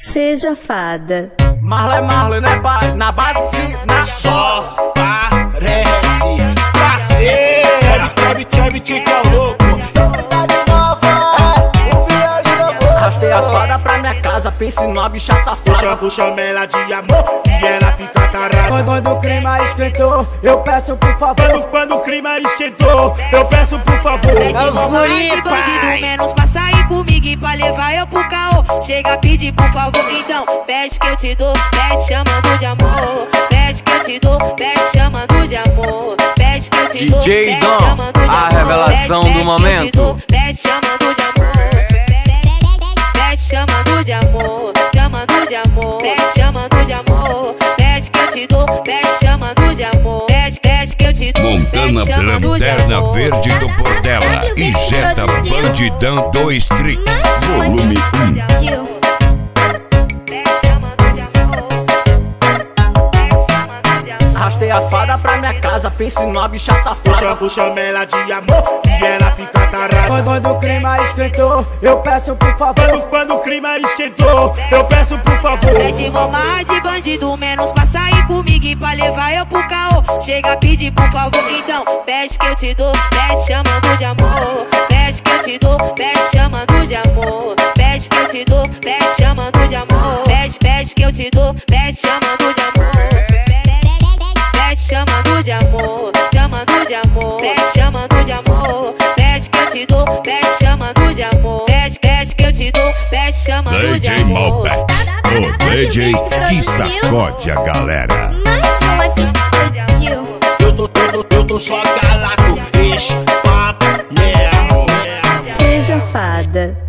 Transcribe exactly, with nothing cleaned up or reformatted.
Seja fada. Marley, Marley, né, pai? Na base que na só parece parceira. Chave, chave, tica é o louco. Arrastei a fada pra minha casa, pense numa bicha safada. Puxa, puxa ela de amor e ela fica tarada. Quando, quando o clima esquentou, eu peço por favor. Quando, quando o clima esquentou, eu peço por favor. É os guri, pai. Menos pra sair comigo e pra levar eu pro caô. Chega a pedir por favor, então pede que eu te dou. Pede chamando de amor. Pede que eu te dou. Pede chamando de amor. Pede que eu te dou. D J Dom, a revelação do momento. Pede chamando de amor. Pede chamando de amor. Chamando de amor. Pede chamando de amor. Pede que eu te dou. Pede chamando de amor. Pede, pede que eu te dou. Montana Lanterna Verde do Portela e Jetta Bandidão do Street, volume um. Arrastei a fada pra minha casa, pense numa bicha Puxa, safada. puxa ela de amor e ela fica tarada. Quando, quando o clima esquentou, eu peço por favor. Quando, quando o clima esquentou, eu peço por favor. Pede mamar de bandido, menos pra sair comigo e pra levar eu pro caô. Chega a pedir por favor, então pede que eu te dou. Pede chamando de amor. Pede que eu te dou. Pede chamando de amor. Pede que eu te dou. Pede chamando de amor. Pede, pede que eu te dou. Pede chamando de amor. Pede chamando de amor. Chamando de amor. Pede chamando de amor. Pede que eu te dou. Pede chamando de amor. Pede, pede que eu te dou. Pede chamando de D J amor. Malbec, o D J que sacode a galera. Mais uma que explodiu. Eu tô, tô, tô, eu tô só galado, fiz papo mesmo. Seja fada.